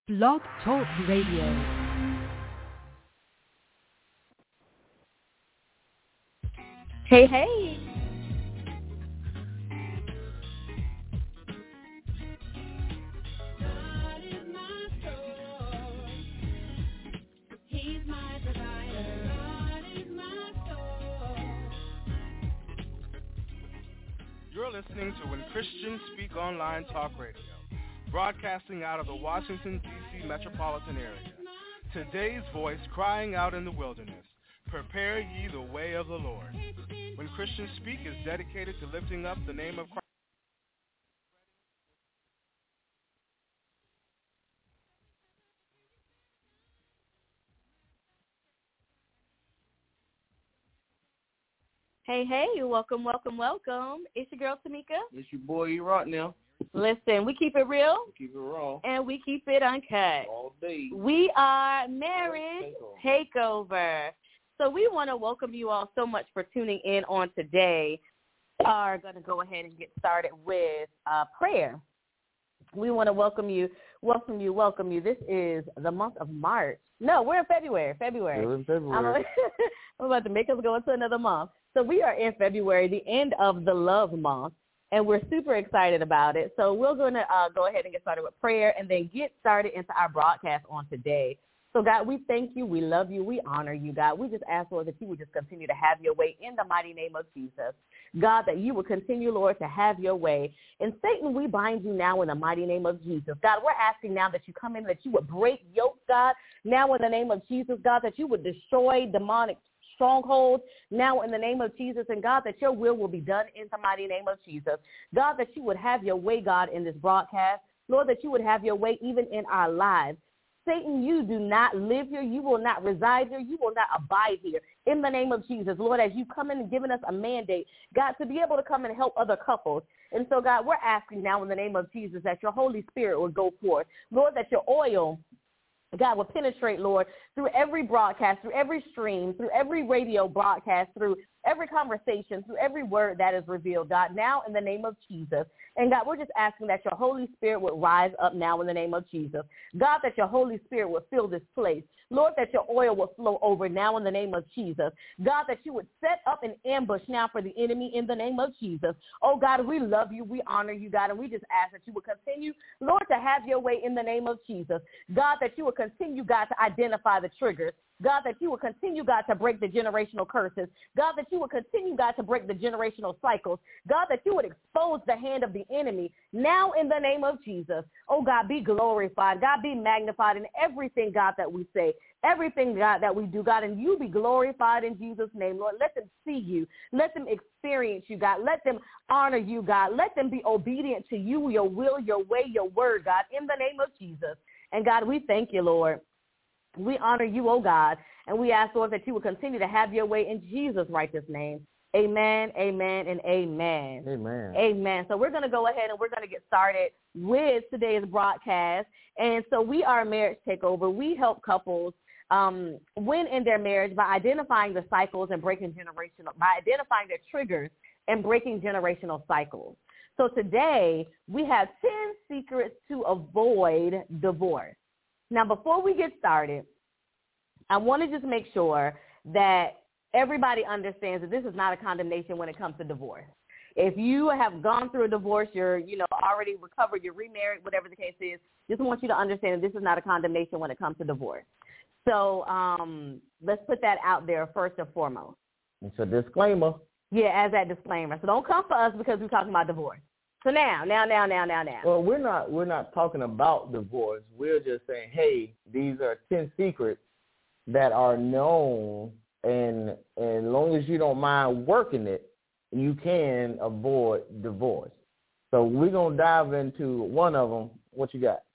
Blog Talk Radio. Hey, hey. You're listening to When Christians Speak Online Talk Radio, broadcasting out of the Washington, D.C. metropolitan area. Today's voice crying out in the wilderness, prepare ye the way of the Lord. When Christians Speak is dedicated to lifting up the name of Christ. Hey, hey, welcome, welcome, welcome. It's your girl, Tamika. It's your boy, E-Rock now. Listen, we keep it real. We keep it raw. And we keep it uncut. All day. We are Marriage Takeover. So we want to welcome you all so much for tuning in on today. We are going to go ahead and get started with prayer. We want to welcome you. This is the month of March. No, we're in February. We're in February. I'm about to make us go into another month. So we are in February, the end of the love month, and we're super excited about it. So we're going to go ahead and get started with prayer and then get started into our broadcast on today. So, God, we thank you. We love you. We honor you, God. We just ask, Lord, that you would just continue to have your way in the mighty name of Jesus. God, that you would continue, Lord, to have your way. And Satan, we bind you now in the mighty name of Jesus. God, we're asking now that you come in, that you would break yokes, God, now in the name of Jesus, God, that you would destroy demonic strongholds now in the name of Jesus, and God, that your will be done in the mighty name of Jesus. God, that you would have your way, God, in this broadcast. Lord, that you would have your way even in our lives. Satan, you do not live here. You will not reside here. You will not abide here. In the name of Jesus, Lord, as you come in and given us a mandate, God, to be able to come and help other couples. And so, God, we're asking now in the name of Jesus that your Holy Spirit would go forth. Lord, that your oil, God, will penetrate, Lord, through every broadcast, through every stream, through every radio broadcast, through every conversation, through every word that is revealed, God, now in the name of Jesus. And, God, we're just asking that your Holy Spirit would rise up now in the name of Jesus. God, that your Holy Spirit would fill this place. Lord, that your oil will flow over now in the name of Jesus. God, that you would set up an ambush now for the enemy in the name of Jesus. Oh, God, we love you. We honor you, God, and we just ask that you would continue, Lord, to have your way in the name of Jesus. God, that you would continue, God, to identify the triggers. God, that you will continue, God, to break the generational curses. God, that you will continue, God, to break the generational cycles. God, that you would expose the hand of the enemy now in the name of Jesus. Oh, God, be glorified. God, be magnified in everything, God, that we say, everything, God, that we do, God, and you be glorified in Jesus' name, Lord. Let them see you. Let them experience you, God. Let them honor you, God. Let them be obedient to you, your will, your way, your word, God, in the name of Jesus. And, God, we thank you, Lord. We honor you, oh God, and we ask, Lord, that you will continue to have your way in Jesus' righteous name. Amen, amen, and amen. Amen. Amen. So we're going to go ahead and we're going to get started with today's broadcast. And so we are Marriage Takeover. We help couples win in their marriage by identifying the cycles and by identifying their triggers and breaking generational cycles. So today we have 10 secrets to avoid divorce. Now, before we get started, I want to just make sure that everybody understands that this is not a condemnation when it comes to divorce. If you have gone through a divorce, you're, already recovered, you're remarried, whatever the case is, just want you to understand that this is not a condemnation when it comes to divorce. So let's put that out there first and foremost. It's a disclaimer. Yeah, as that disclaimer. So don't come for us because we're talking about divorce. So now. Well, we're not talking about divorce. We're just saying, hey, these are 10 secrets that are known, and as long as you don't mind working it, you can avoid divorce. So we're going to dive into one of them. What you got?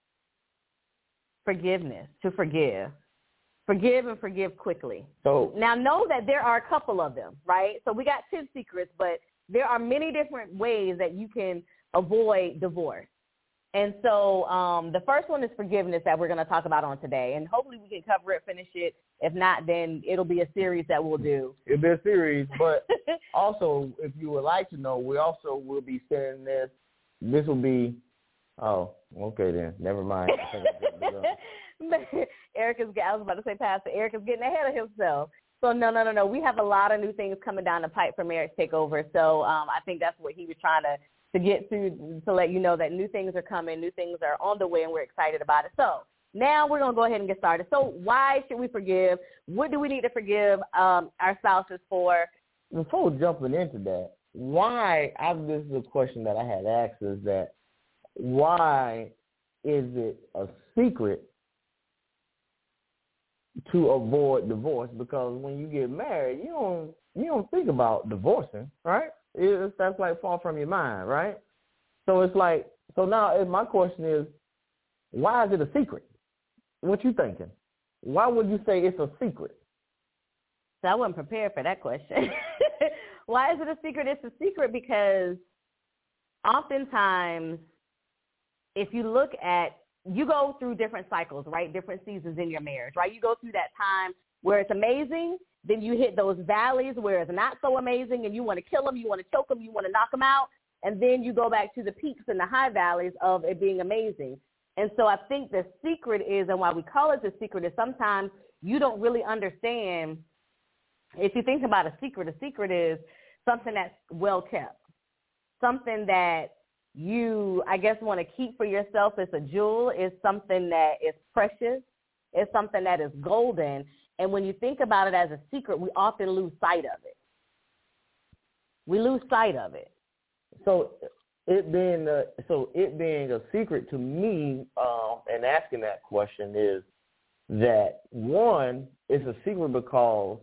Forgiveness, to forgive. Forgive and forgive quickly. So now know that there are a couple of them, right? So we got 10 secrets, but there are many different ways that you can avoid divorce. And so the first one is forgiveness that we're going to talk about on today. And hopefully we can cover it, finish it. If not, then it'll be a series that we'll do. It'll be a series. But also, if you would like to know, we also will be sending this. This will be, oh, okay then. Never mind. I was about to say, Pastor Eric is getting ahead of himself. So no. We have a lot of new things coming down the pipe for Marriage Takeover. So I think that's what he was trying to get to let you know that new things are coming, new things are on the way, and we're excited about it. So now we're going to go ahead and get started. So why should we forgive? What do we need to forgive our spouses for? Before jumping into that, this is a question that I had asked, is that why is it a secret to avoid divorce? Because when you get married, you don't think about divorcing, right? That's like far from your mind, right? So it's like, so now my question is, why is it a secret? What you thinking? Why would you say it's a secret? So I wasn't prepared for that question. Why is it a secret? It's a secret because oftentimes, if you look at, you go through different cycles, right? Different seasons in your marriage, right? You go through that time where it's amazing, then you hit those valleys where it's not so amazing and you want to kill them, you want to choke them, you want to knock them out, and then you go back to the peaks and the high valleys of it being amazing. And so I think the secret is, and why we call it the secret, is sometimes you don't really understand. If you think about a secret is something that's well kept, something that you, I guess, want to keep for yourself. It's a jewel. It's something that is precious. It's something that is golden. And when you think about it as a secret, we often lose sight of it. We lose sight of it. So it being a secret to me, and asking that question is that, one, it's a secret because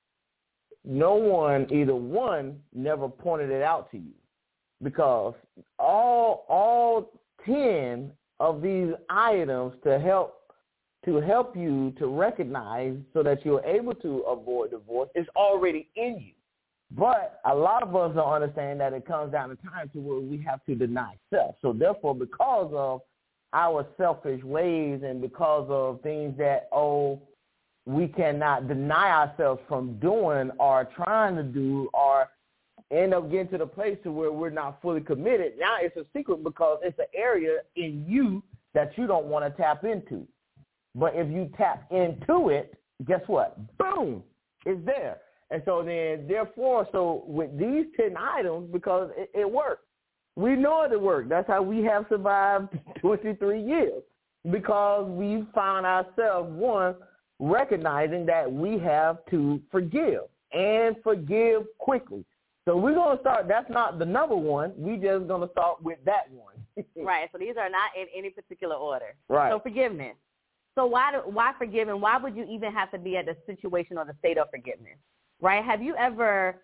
either one never pointed it out to you, because all 10 of these items to help you to recognize so that you're able to avoid divorce is already in you. But a lot of us don't understand that it comes down to time to where we have to deny self. So therefore, because of our selfish ways and because of things that, we cannot deny ourselves from doing or trying to do, or end up getting to the place to where we're not fully committed. Now it's a secret because it's an area in you that you don't want to tap into. But if you tap into it, guess what? Boom, it's there. And so then, therefore, so with these 10 items, because it works. We know it worked. That's how we have survived 23 years, because we found ourselves, one, recognizing that we have to forgive and forgive quickly. So we're going to start, that's not the number one. We just going to start with that one. Right. So these are not in any particular order. Right. So forgiveness. So why forgive, and why would you even have to be at the situation or the state of forgiveness? Right? Have you ever,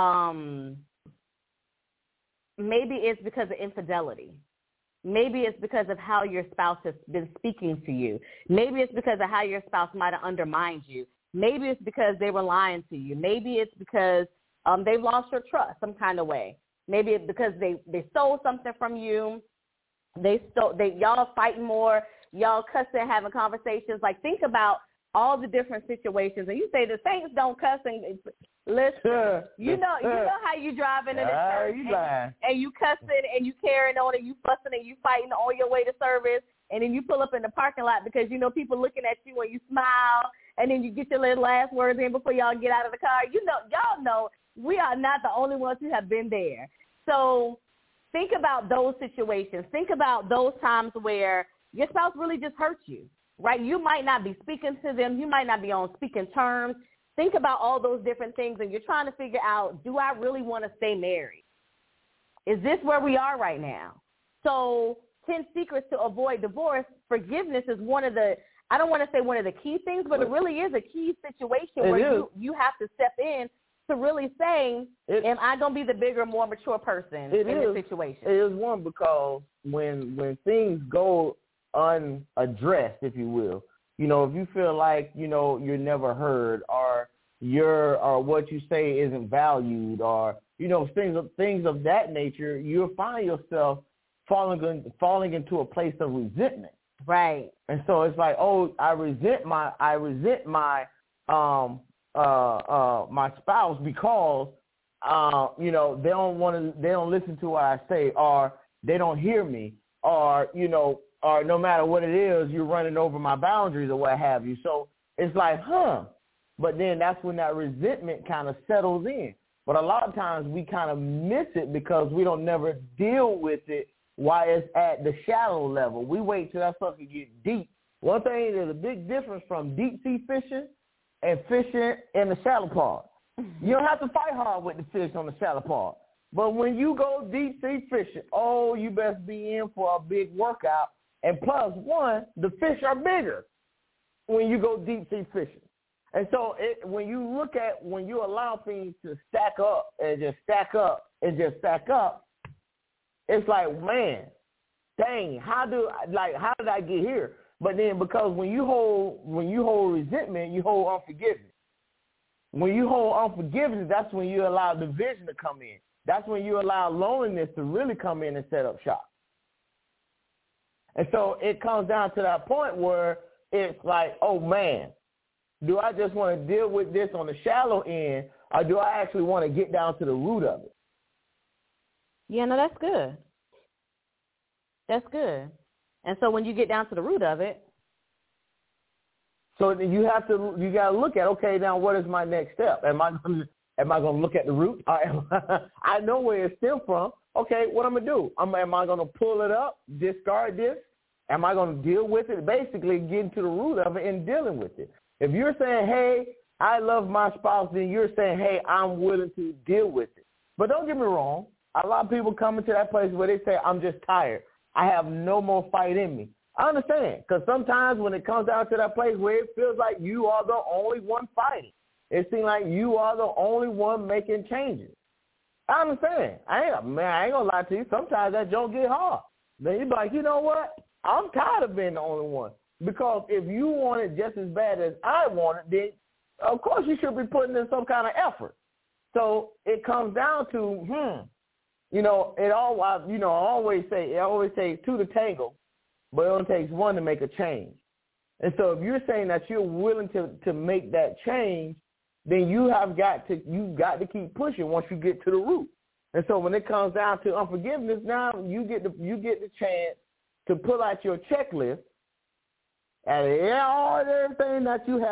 maybe it's because of infidelity. Maybe it's because of how your spouse has been speaking to you. Maybe it's because of how your spouse might have undermined you. Maybe it's because they were lying to you. Maybe it's because they've lost your trust some kind of way. Maybe it's because they stole something from you. Y'all fighting more. Y'all cussing, having conversations. Like, think about all the different situations. And you say the saints don't cuss. And listen, you know how you driving in the church and you cussing and you carrying on and you fussing and you fighting on your way to service. And then you pull up in the parking lot because people looking at you and you smile. And then you get your little last words in before y'all get out of the car. Y'all know we are not the only ones who have been there. So think about those situations. Think about those times where your spouse really just hurt you, right? You might not be speaking to them. You might not be on speaking terms. Think about all those different things, and you're trying to figure out, do I really want to stay married? Is this where we are right now? So 10 secrets to avoid divorce. Forgiveness is one of the, I don't want to say one of the key things, but it really is a key situation where you have to step in to really say, am I going to be the bigger, more mature person in this situation? It is one, because when things go unaddressed, if you will, if you feel like, you're never heard, or what you say isn't valued, or, things of that nature, you'll find yourself falling into a place of resentment. Right. And so it's like, I resent my my spouse because they don't listen to what I say, or they don't hear me, or or no matter what it is, you're running over my boundaries or what have you. So it's like, but then that's when that resentment kind of settles in. But a lot of times we kind of miss it because we don't never deal with it while it's at the shallow level. We wait till that sucker get deep. One thing, there's a big difference from deep sea fishing and fishing in the shallow part. You don't have to fight hard with the fish on the shallow part. But when you go deep sea fishing, you best be in for a big workout. And plus one, the fish are bigger when you go deep sea fishing. And so when you allow things to stack up and just stack up and just stack up, it's like, man, dang, how did I get here? But then because when you hold resentment, you hold unforgiveness. When you hold unforgiveness, that's when you allow division to come in. That's when you allow loneliness to really come in and set up shop. And so it comes down to that point where it's like, oh, man, do I just want to deal with this on the shallow end, or do I actually want to get down to the root of it? Yeah, no, that's good. That's good. And so when you get down to the root of it. So you got to look at, okay, now what is my next step? Am I going to look at the root? I know where it stemmed from. Okay, what I'm going to do? Am I going to pull it up, discard this? Am I going to deal with it? Basically getting to the root of it and dealing with it. If you're saying, hey, I love my spouse, then you're saying, hey, I'm willing to deal with it. But don't get me wrong. A lot of people come into that place where they say, I'm just tired. I have no more fight in me. I understand, because sometimes when it comes down to that place where it feels like you are the only one fighting, it seems like you are the only one making changes. I understand. I ain't going to lie to you. Sometimes that don't get hard. Then you're like, you know what? I'm tired of being the only one. Because if you want it just as bad as I want it, then of course you should be putting in some kind of effort. So it comes down to, I always say two to tango, but it only takes one to make a change. And so if you're saying that you're willing to make that change, then you've got to keep pushing once you get to the root. And so when it comes down to unforgiveness, now you get the chance to pull out your checklist and everything that you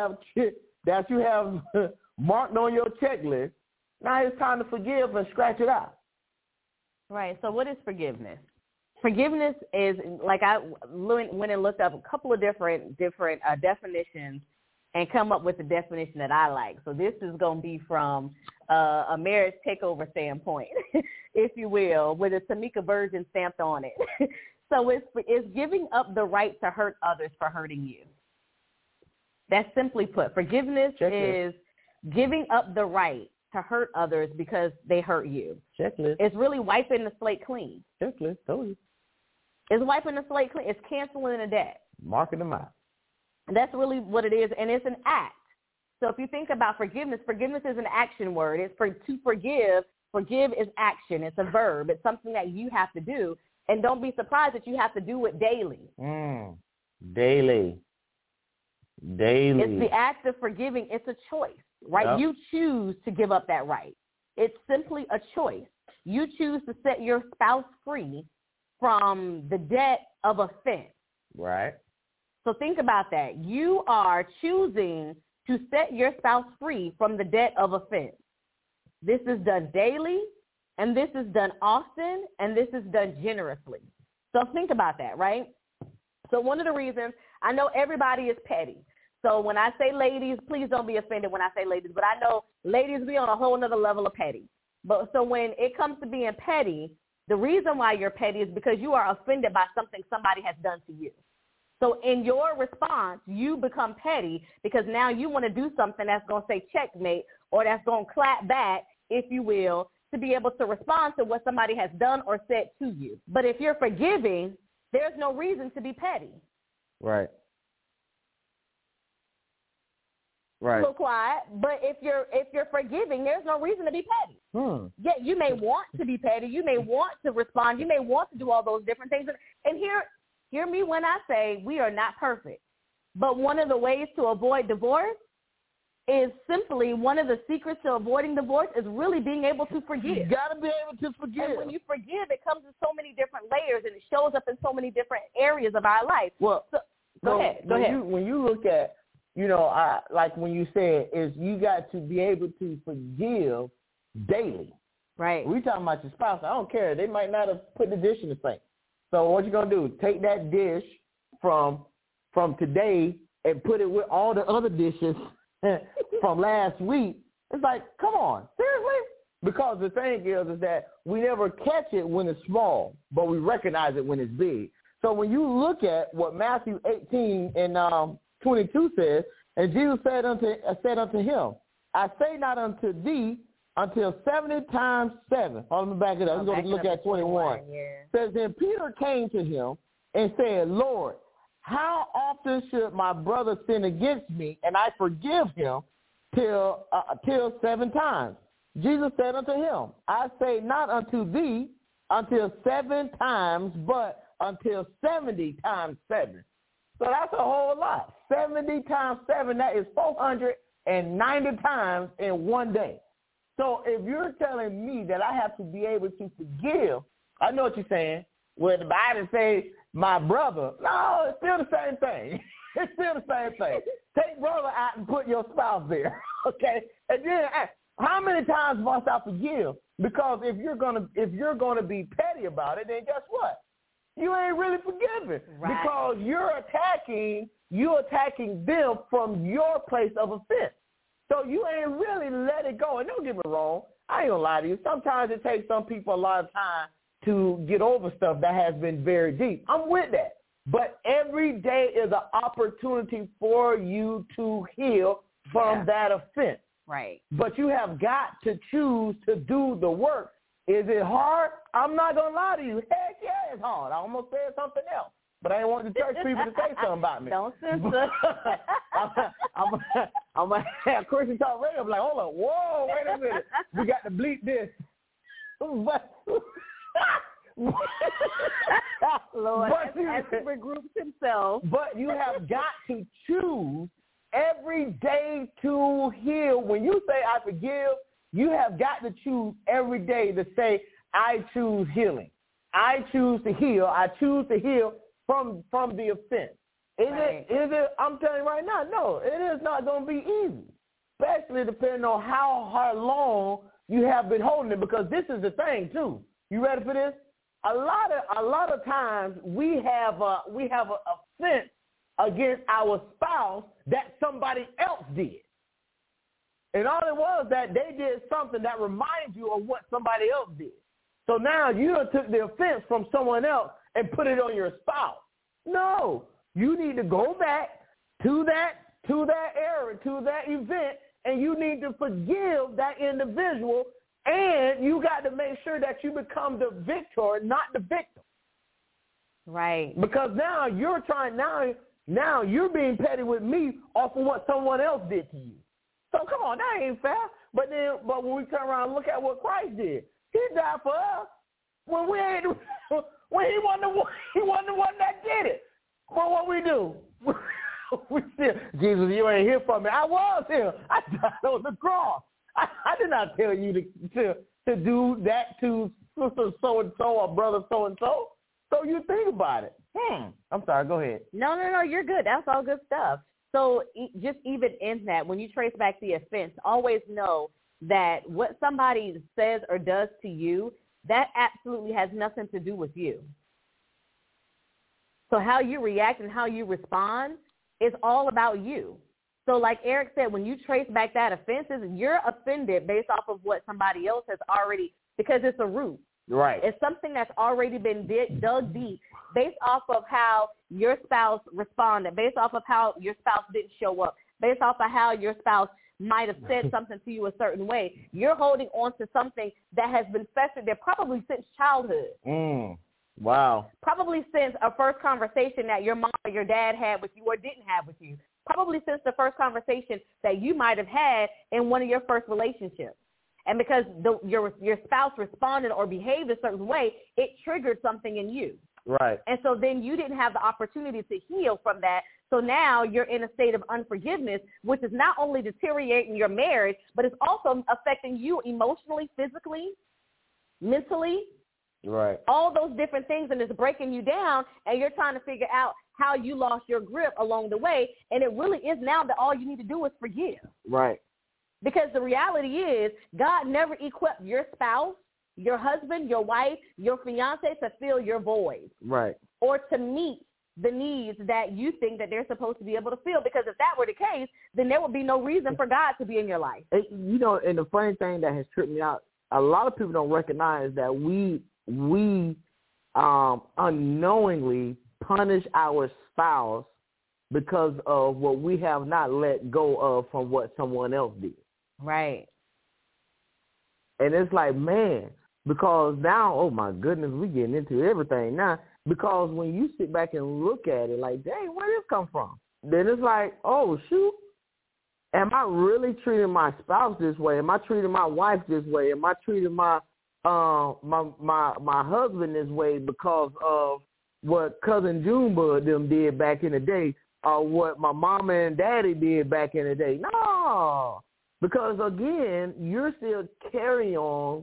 have marked on your checklist. Now it's time to forgive and scratch it out. Right. So what is forgiveness? Forgiveness is, like, I went and looked up a couple of different definitions and come up with the definition that I like. So this is going to be from a marriage takeover standpoint, if you will, with a Tamika Virgin stamped on it. So it's giving up the right to hurt others for hurting you. That's simply put. Forgiveness is giving up the right to hurt others because they hurt you. Checklist. It's really wiping the slate clean. Checklist. Told you. It's wiping the slate clean. It's canceling a debt. Marking them out. And that's really what it is, and it's an act. So if you think about forgiveness, forgiveness is an action word. It's to forgive. Forgive is action. It's a verb. It's something that you have to do. And don't be surprised that you have to do it daily. Daily. It's the act of forgiving. It's a choice, right? Yep. You choose to give up that right. It's simply a choice. You choose to set your spouse free from the debt of offense. Right. So think about that. You are choosing to set your spouse free from the debt of offense. This is done daily, and this is done often, and this is done generously. So think about that, right? So one of the reasons, I know everybody is petty. So when I say ladies, please don't be offended when I say ladies, but I know ladies be on a whole nother level of petty. But so when it comes to being petty, the reason why you're petty is because you are offended by something somebody has done to you. So in your response, you become petty because now you want to do something that's going to say checkmate or that's going to clap back, if you will, to be able to respond to what somebody has done or said to you. But if you're forgiving, there's no reason to be petty. Right. Right. A little quiet, but if you're forgiving, there's no reason to be petty. Yeah, you may want to be petty. You may want to respond. You may want to do all those different things. And hear me when I say we are not perfect. But one of the ways to avoid divorce is simply one of the secrets to avoiding divorce is really being able to forgive. You got to be able to forgive. And when you forgive, it comes in so many different layers, and it shows up in so many different areas of our life. Well, go ahead. When you look at, like when you said, is you got to be able to forgive daily. Right. We talking about your spouse. I don't care. They might not have put the dish in the sink. So what you going to do? Take that dish from today and put it with all the other dishes from last week. It's like, come on, seriously? Because the thing is that we never catch it when it's small, but we recognize it when it's big. So when you look at what Matthew 18 and 22 says, and Jesus said unto him, I say not unto thee until 70 times 7. Hold on, let me back it up. I'm going to look at 21. Yeah. Says, then Peter came to him and said, Lord, how often should my brother sin against me, and I forgive him till 7 times? Jesus said unto him, I say not unto thee until 7 times, but until 70 times 7. So that's a whole lot. 70 times 7, that is 490 times in one day. So if you're telling me that I have to be able to forgive, I know what you're saying. Well, the Bible says my brother. No, it's still the same thing. It's still the same thing. Take brother out and put your spouse there, okay? And then how many times must I forgive? Because if you're gonna be petty about it, then guess what? You ain't really forgiving. Right. Because you're attacking them from your place of offense. So you ain't really let it go. And don't get me wrong, I ain't gonna lie to you. Sometimes it takes some people a lot of time to get over stuff that has been very deep. I'm with that. But every day is an opportunity for you to heal from that offense. Right. But you have got to choose to do the work. Is it hard? I'm not going to lie to you. Heck yeah, it's hard. I almost said something else. But I didn't want the church people to say something about me. Don't censor. I'm going to have Christian Talk Radio. I'm like, hold on. Whoa, wait a minute. We got to bleep this. Lord, as he regroups himself. But you have got to choose every day to heal. When you say I forgive, you have got to choose every day to say, I choose healing. I choose to heal. I choose to heal from the offense. Is it, I'm telling you right now, no, it is not going to be easy, especially depending on how long you have been holding it, because this is the thing, too. You ready for this? A lot of times we have a offense against our spouse that somebody else did. And all it was that they did something that reminds you of what somebody else did. So now you took the offense from someone else and put it on your spouse. No, you need to go back to that era, to that event, and you need to forgive that individual, and you got to make sure that you become the victor, not the victim. Right. Because now you're now you're being petty with me off of what someone else did to you. So come on, that ain't fair. But when we turn around and look at what Christ did, he died for us when he wasn't the one that did it. But what we do? We still, Jesus, you ain't here for me. I was here. I died on the cross. I did not tell you to do that to sister so-and-so or brother so-and-so. So you think about it. I'm sorry. Go ahead. No, you're good. That's all good stuff. So just even in that, when you trace back the offense, always know that what somebody says or does to you, that absolutely has nothing to do with you. So how you react and how you respond is all about you. So like Eric said, when you trace back that offenses, you're offended based off of what somebody else has already, because it's a root. Right. It's something that's already been dug deep based off of how your spouse responded, based off of how your spouse didn't show up, based off of how your spouse might have said something to you a certain way. You're holding on to something that has been festered there probably since childhood. Wow. Probably since a first conversation that your mom or your dad had with you or didn't have with you. Probably since the first conversation that you might have had in one of your first relationships. And because your spouse responded or behaved a certain way, it triggered something in you. Right. And so then you didn't have the opportunity to heal from that. So now you're in a state of unforgiveness, which is not only deteriorating your marriage, but it's also affecting you emotionally, physically, mentally. Right. All those different things, and it's breaking you down, and you're trying to figure out how you lost your grip along the way. And it really is now that all you need to do is forgive. Right. Because the reality is God never equipped your spouse, your husband, your wife, your fiance to fill your void. Right. Or to meet the needs that you think that they're supposed to be able to fill. Because if that were the case, then there would be no reason for God to be in your life. You know, and the funny thing that has tripped me out, a lot of people don't recognize that we unknowingly punish our spouse because of what we have not let go of from what someone else did. Right. And it's like, man, because now, oh my goodness, we're getting into everything now. Because when you sit back and look at it, like, dang, where did this come from? Then it's like, oh, shoot, am I really treating my spouse this way? Am I treating my wife this way? Am I treating my husband this way because of what Cousin Junebug them did back in the day, or what my mama and daddy did back in the day? No, because again, you're still carrying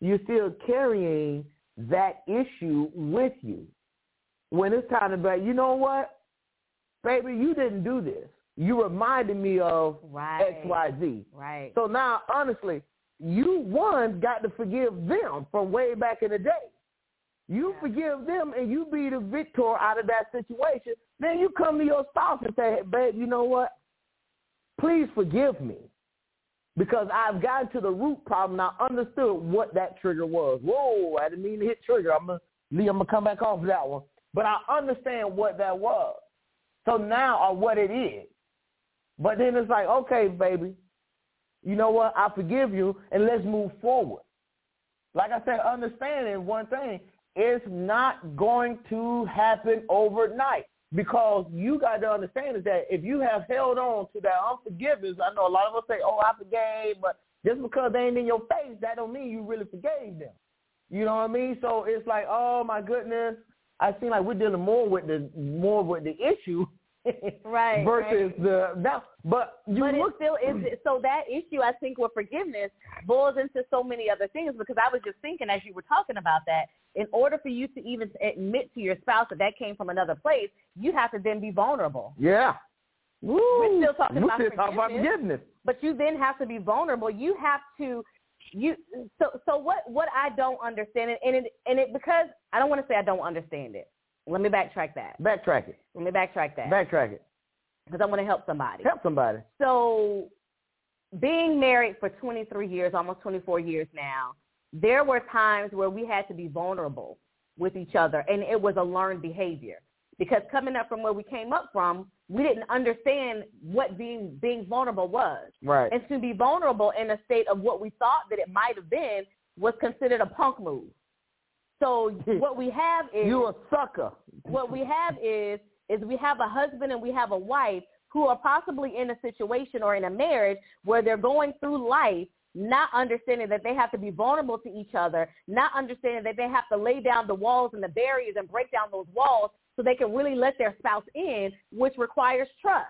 that issue with you. When it's time to be, you know what, baby, you didn't do this. You reminded me of X, Y, Z. Right. So now, honestly, you, got to forgive them from way back in the day. You forgive them and you be the victor out of that situation. Then you come to your spouse and say, hey, babe, you know what? Please forgive me because I've gotten to the root problem. I understood what that trigger was. Whoa, I didn't mean to hit trigger. I'm gonna come back off that one. But I understand what that was. So now, or what it is. But then it's like, okay, baby, you know what? I forgive you, and let's move forward. Like I said, understanding one thing, it's not going to happen overnight, because you got to understand is that if you have held on to that unforgiveness, I know a lot of us say, oh, I forgave, but just because they ain't in your face, that don't mean you really forgave them. You know what I mean? So it's like, oh my goodness, I seem like we're dealing more with the issue. Right. Versus but it still is. So that issue, I think, with forgiveness boils into so many other things, because I was just thinking as you were talking about that, in order for you to even admit to your spouse that came from another place, you have to then be vulnerable. Yeah. Woo. We're still talking about forgiveness. But you then have to be vulnerable. You have to so what I don't understand, and it because I don't want to say I don't understand it. Let me backtrack that. Backtrack it. Let me backtrack that. Backtrack it. Because I want to help somebody. Help somebody. So being married for 23 years, almost 24 years now, there were times where we had to be vulnerable with each other, and it was a learned behavior. Because coming up from where we came up from, we didn't understand what being vulnerable was. Right. And to be vulnerable in a state of what we thought that it might have been was considered a punk move. So what we have is... You a sucker. What we have is we have a husband and we have a wife who are possibly in a situation or in a marriage where they're going through life not understanding that they have to be vulnerable to each other, not understanding that they have to lay down the walls and the barriers and break down those walls so they can really let their spouse in, which requires trust.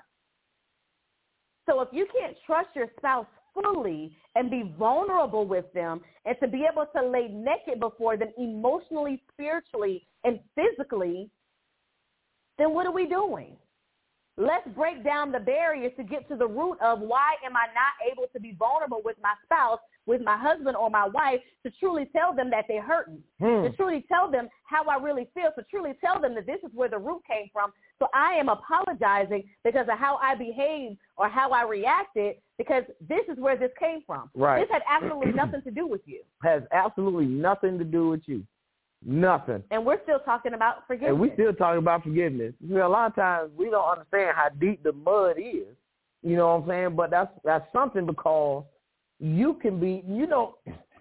So if you can't trust your spouse fully and be vulnerable with them and to be able to lay naked before them emotionally, spiritually, and physically, then what are we doing? Let's break down the barriers to get to the root of why am I not able to be vulnerable with my spouse, with my husband or my wife, to truly tell them that they hurt me, to truly tell them how I really feel, to truly tell them that this is where the root came from. So I am apologizing because of how I behaved or how I reacted, because this is where this came from. Right. This had absolutely nothing to do with you. Has absolutely nothing to do with you. Nothing. And we're still talking about forgiveness. And we're still talking about forgiveness. You know, a lot of times we don't understand how deep the mud is. You know what I'm saying? But that's something, because you can be, you know,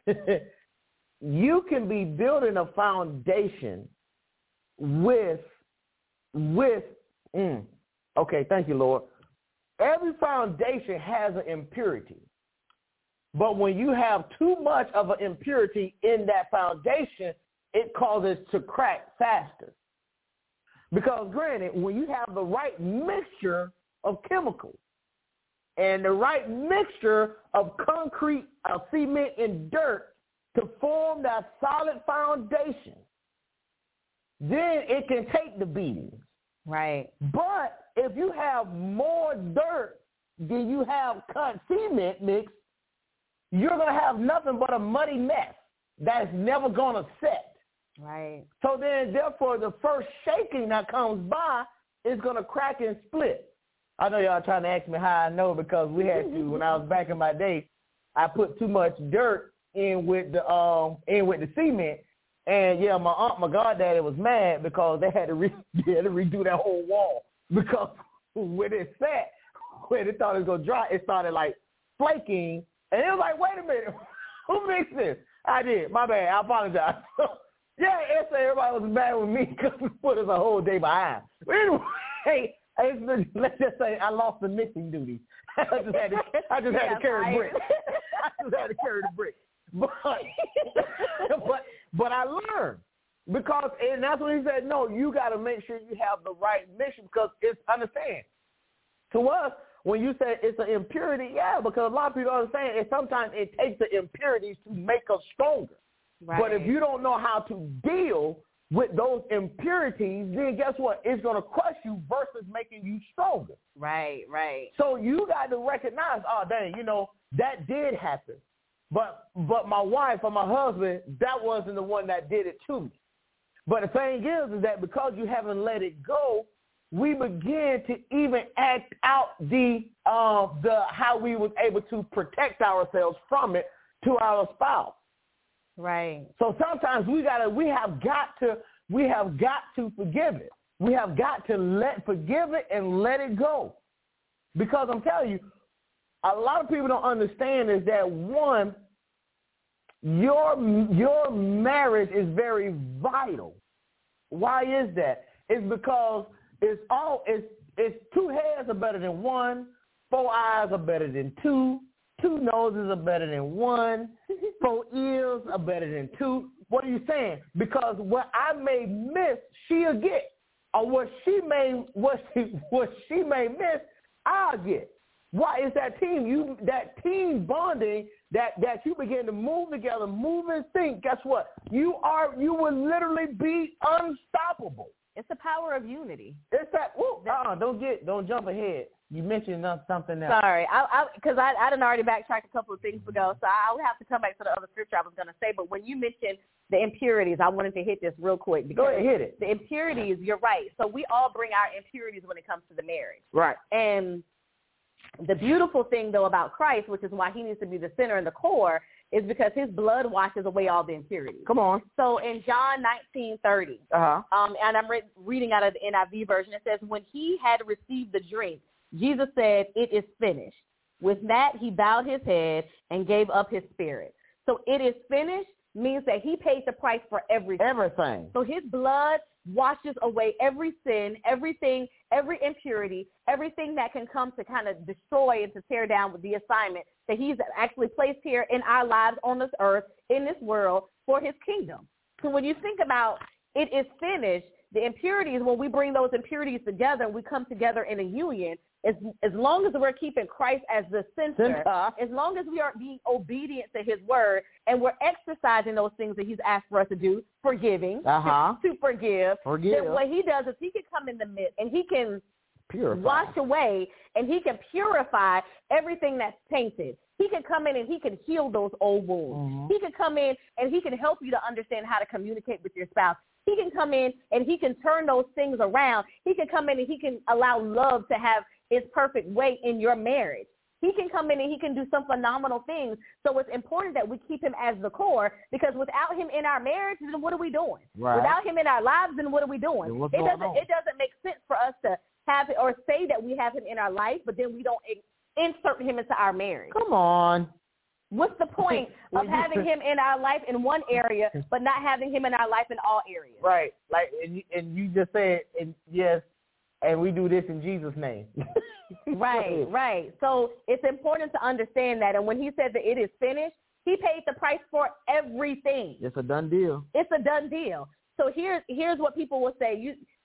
you can be building a foundation with okay, thank you, Lord. Every foundation has an impurity. But when you have too much of an impurity in that foundation, it causes to crack faster. Because granted, when you have the right mixture of chemicals and the right mixture of concrete, of cement and dirt to form that solid foundation, then it can take the beatings. Right. But if you have more dirt than you have cement mix, you're going to have nothing but a muddy mess that's never going to set. Right. So then, therefore, the first shaking that comes by is going to crack and split. I know y'all trying to ask me how I know, because we had to, when I was back in my day, I put too much dirt in with the cement. And, yeah, my goddaddy was mad because they had to redo that whole wall. Because when it sat, when they thought it was going to dry, it started, like, flaking. And it was like, wait a minute, who mixed this? I did. My bad. I apologize. Yeah, everybody was mad with me because we put us a whole day behind. But anyway, let's just say I lost the mixing duty. I just had to carry the brick. I just had to carry the brick. But I learned, because, and that's when he said, no, you got to make sure you have the right mission, because it's, understand, to us, when you say it's an impurity, yeah, because a lot of people don't understand, and sometimes it takes the impurities to make us stronger. Right. But if you don't know how to deal with those impurities, then guess what? It's going to crush you versus making you stronger. Right, right. So you got to recognize, oh, dang, that did happen. But my wife or my husband, that wasn't the one that did it to me. But the thing is that because you haven't let it go, we begin to even act out the how we was able to protect ourselves from it to our spouse. Right. So sometimes we have got to forgive it. We have got to forgive it and let it go. Because I'm telling you, a lot of people don't understand is that, one, your marriage is very vital. Why is that? It's because it's two heads are better than one, 4 eyes are better than two noses are better than one, 4 ears are better than 2. What are you saying? Because what I may miss, she'll get, or what she may miss, I'll get. Why is that team? That team bonding that you begin to move together, move and think. Guess what? You will literally be unstoppable. It's the power of unity. It's that. Don't jump ahead. You mentioned something else. Sorry, because I done already backtracked a couple of things ago, so I would have to come back to the other scripture I was going to say. But when you mentioned the impurities, I wanted to hit this real quick. Go ahead, hit it. The impurities, you're right. So we all bring our impurities when it comes to the marriage. Right. And the beautiful thing, though, about Christ, which is why he needs to be the center and the core, is because his blood washes away all the impurities. Come on. So in John 19:30, and I'm reading out of the NIV version, it says, when he had received the drink, Jesus said, "It is finished." With that, he bowed his head and gave up his spirit. So it is finished means that he paid the price for everything. Everything. So his blood washes away every sin, everything, every impurity, everything that can come to kind of destroy and to tear down with the assignment that he's actually placed here in our lives on this earth, in this world, for his kingdom. So when you think about it is finished, the impurities, when we bring those impurities together and we come together in a union, as long as we're keeping Christ as the center, as long as we are being obedient to his word, and we're exercising those things that he's asked for us to do, forgiving, to forgive, then what he does is he can come in the midst and he can wash away and he can purify everything that's tainted. He can come in and he can heal those old wounds. Mm-hmm. He can come in and he can help you to understand how to communicate with your spouse. He can come in and he can turn those things around. He can come in and he can allow love to have its perfect way in your marriage. He can come in and he can do some phenomenal things. So it's important that we keep him as the core, because without him in our marriage, then what are we doing? Right. Without him in our lives, then what are we doing? It doesn't make sense for us to have it or say that we have him in our life, but then we don't insert him into our marriage. Come on. What's the point of having him in our life in one area, but not having him in our life in all areas? Right. Like, and you just said, yes, and we do this in Jesus' name. Right. So it's important to understand that. And when he said that it is finished, he paid the price for everything. It's a done deal. It's a done deal. So here's what people will say.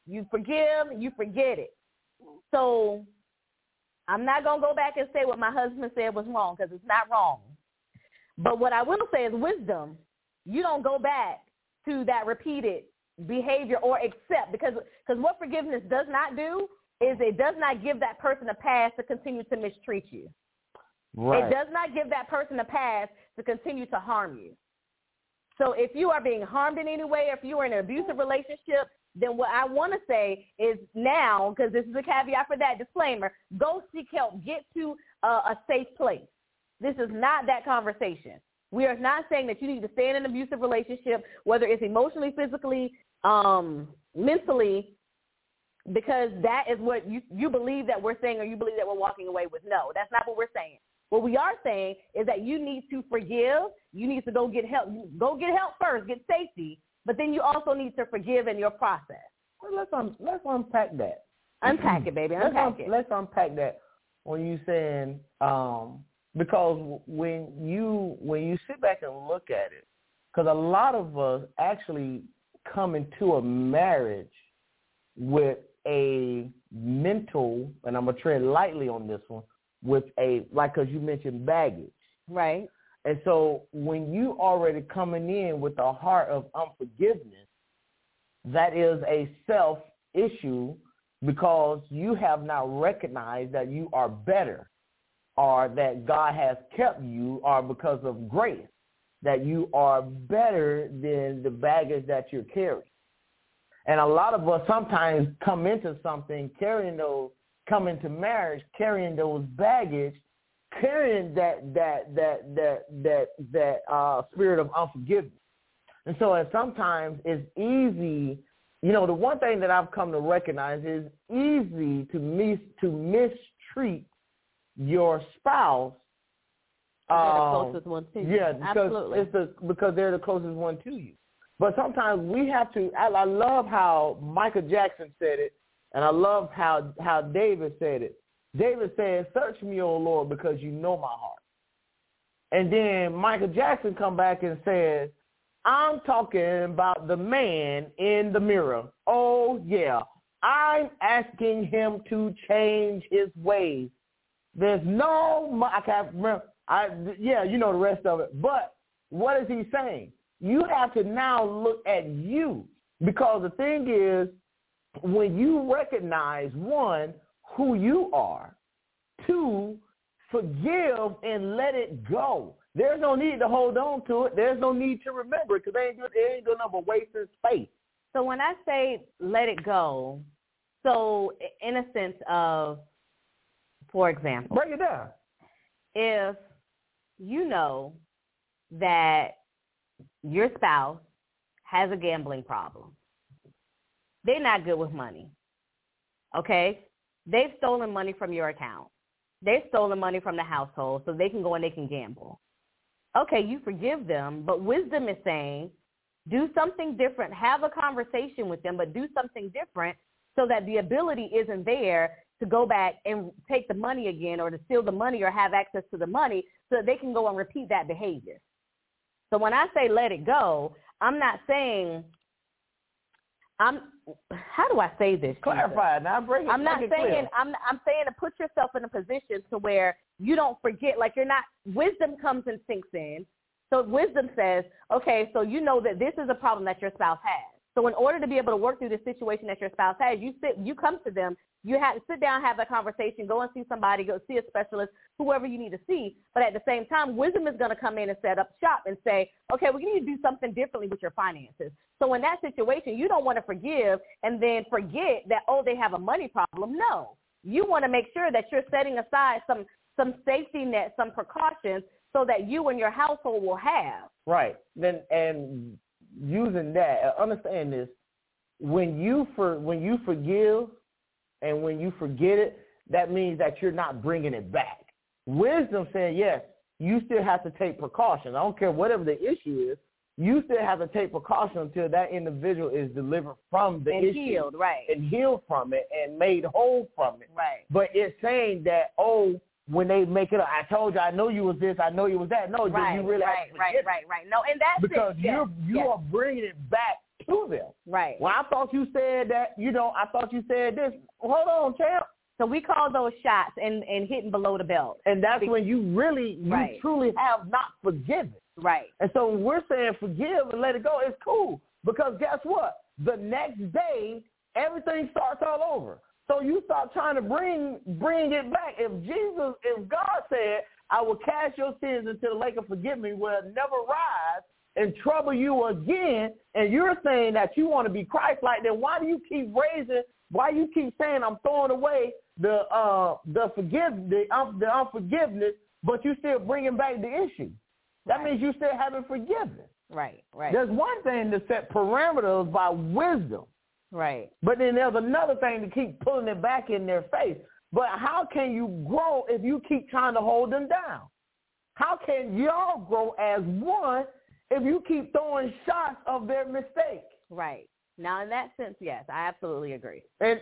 You forgive, you forget it. So I'm not going to go back and say what my husband said was wrong because it's not wrong. But what I will say is wisdom. You don't go back to that repeated behavior or accept because what forgiveness does not do is it does not give that person a pass to continue to mistreat you. Right. It does not give that person a pass to continue to harm you. So if you are being harmed in any way, if you are in an abusive relationship, then what I want to say is now, because this is a caveat for that disclaimer, go seek help. Get to a safe place. This is not that conversation. We are not saying that you need to stay in an abusive relationship, whether it's emotionally, physically, mentally, because that is what you believe that we're saying or you believe that we're walking away with. No, that's not what we're saying. What we are saying is that you need to forgive. You need to go get help. Go get help first, get safety, but then you also need to forgive in your process. Well, let's unpack that. Unpack it, baby. Let's unpack that when you saying because when you sit back and look at it, because a lot of us actually come into a marriage with a mental, and I'm gonna tread lightly on this one, with because you mentioned baggage. Right. And so when you already coming in with a heart of unforgiveness, that is a self issue because you have not recognized that you are better or that God has kept you or because of grace, that you are better than the baggage that you're carrying. And a lot of us sometimes come into something come into marriage carrying those baggage, carrying that spirit of unforgiveness. And so sometimes it's easy, the one thing that I've come to recognize is easy to mistreat your spouse. They're the closest one to you. Yeah, absolutely. Because they're the closest one to you. But sometimes we have to, I love how Michael Jackson said it, and I love how David said it. David said, "Search me, O Lord, because you know my heart." And then Michael Jackson come back and says, "I'm talking about the man in the mirror. Oh, yeah. I'm asking him to change his ways. There's I can't remember. You know the rest of it. But what is he saying? You have to now look at you, because the thing is, when you recognize, one, who you are, two, forgive and let it go. There's no need to hold on to it. There's no need to remember it because it ain't good enough of wasting space. So when I say let it go, so in a sense of, for example, break it down. If you know that your spouse has a gambling problem, they're not good with money, okay? They've stolen money from your account. They've stolen money from the household so they can go and they can gamble. Okay, you forgive them, but wisdom is saying do something different. Have a conversation with them, but do something different so that the ability isn't there to go back and take the money again or to steal the money or have access to the money so that they can go and repeat that behavior. So when I say let it go, I'm not saying how do I say this? Clarify now. I'm saying to put yourself in a position to where you don't forget. Like wisdom comes and sinks in. So wisdom says, okay, so you know that this is a problem that your spouse has. So in order to be able to work through the situation that your spouse has, you come to them. You have to sit down, have that conversation, go and see somebody, go see a specialist, whoever you need to see. But at the same time, wisdom is going to come in and set up shop and say, okay, we need to do something differently with your finances. So in that situation, you don't want to forgive and then forget that, they have a money problem. No, you want to make sure that you're setting aside some safety net, some precautions so that you and your household will have. Right. Then, and using that, understand this, when you forgive, and when you forget it, that means that you're not bringing it back. Wisdom said, yes, you still have to take precautions. I don't care whatever the issue is. You still have to take precaution until that individual is delivered from the issue. And healed, right. And healed from it and made whole from it. Right. But it's saying that, when they make it up, I told you, I know you was this, I know you was that. No, right, you really right. No, and that's because it. you are bringing it back to them. Right. Well, I thought you said that, I thought you said this. Hold on, champ. So we call those shots and hitting below the belt. And that's when you truly have not forgiven. Right. And so when we're saying forgive and let it go, it's cool. Because guess what? The next day, everything starts all over. So you start trying to bring it back. If God said, I will cast your sins into the lake of forgiveness where it never rise and trouble you again, and you're saying that you want to be Christ-like, then why do you keep saying I'm throwing away the unforgiveness, but you still bringing back the issue? That means you still haven't forgiven. Right. There's one thing to set parameters by wisdom. Right. But then there's another thing to keep pulling it back in their face. But how can you grow if you keep trying to hold them down? How can y'all grow as one if you keep throwing shots of their mistake? Right. Now, in that sense, yes, I absolutely agree. And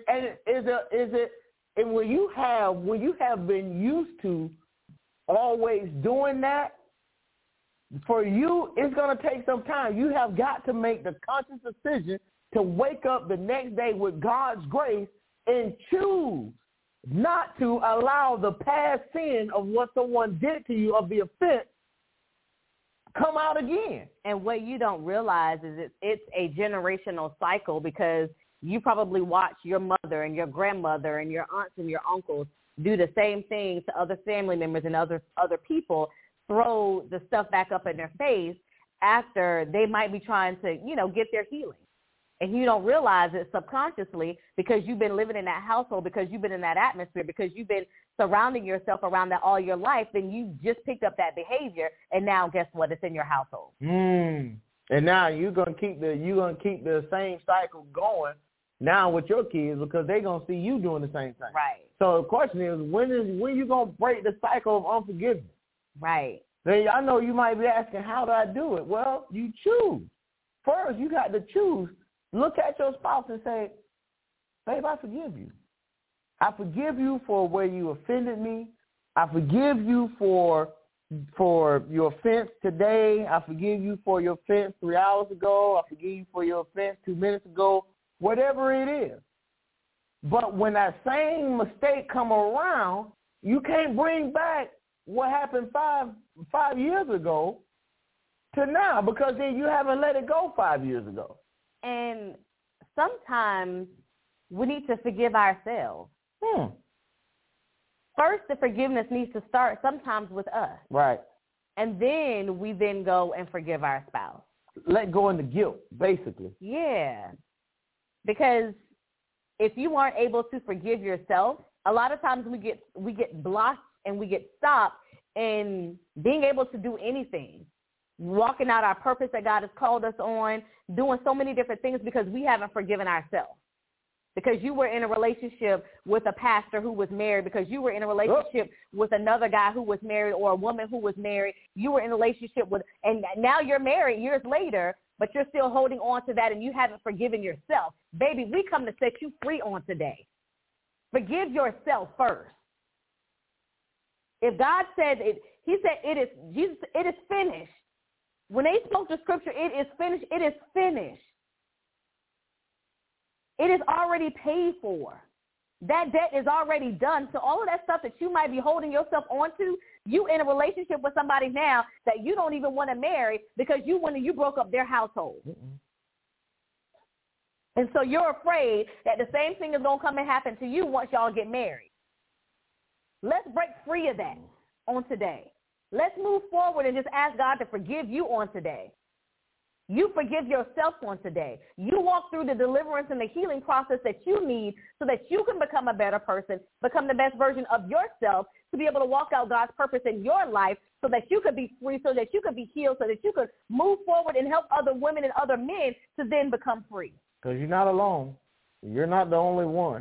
when you have been used to always doing that, for you, it's going to take some time. You have got to make the conscious decision to wake up the next day with God's grace and choose not to allow the past sin of what someone did to you, of the offense, come out again. And what you don't realize is it's a generational cycle, because you probably watch your mother and your grandmother and your aunts and your uncles do the same thing to other family members and other people, throw the stuff back up in their face after they might be trying to, get their healing. And you don't realize it subconsciously because you've been living in that household, because you've been in that atmosphere, because you've been surrounding yourself around that all your life. Then you just picked up that behavior, and now guess what? It's in your household. And now you're gonna keep the same cycle going now with your kids, because they're gonna see you doing the same thing. Right. So the question is, when you gonna break the cycle of unforgiveness? Right. Then I know you might be asking, how do I do it? Well, you choose. First, you got to choose. Look at your spouse and say, babe, I forgive you. I forgive you for where you offended me. I forgive you for your offense today. I forgive you for your offense 3 hours ago. I forgive you for your offense 2 minutes ago, whatever it is. But when that same mistake come around, you can't bring back what happened five years ago to now, because then you haven't let it go 5 years ago. And sometimes we need to forgive ourselves. First, the forgiveness needs to start sometimes with us. Right. And then we go and forgive our spouse. Let go of the guilt, basically. Yeah. Because if you aren't able to forgive yourself, a lot of times we get blocked and we get stopped in being able to do anything, walking out our purpose that God has called us on, doing so many different things because we haven't forgiven ourselves. Because you were in a relationship with a pastor who was married, because you were in a relationship with another guy who was married, or a woman who was married. You were in a relationship with, and now you're married years later, but you're still holding on to that and you haven't forgiven yourself. Baby, we come to set you free on today. Forgive yourself first. If God said it, he said it is finished. When they spoke the scripture, it is finished. It is finished. It is already paid for. That debt is already done. So all of that stuff that you might be holding yourself onto, you in a relationship with somebody now that you don't even want to marry because you broke up their household. And so you're afraid that the same thing is going to come and happen to you once y'all get married. Let's break free of that on today. Let's move forward and just ask God to forgive you on today. You forgive yourself on today. You walk through the deliverance and the healing process that you need so that you can become a better person, become the best version of yourself, to be able to walk out God's purpose in your life so that you could be free, so that you could be healed, so that you could move forward and help other women and other men to then become free. Because you're not alone. You're not the only one.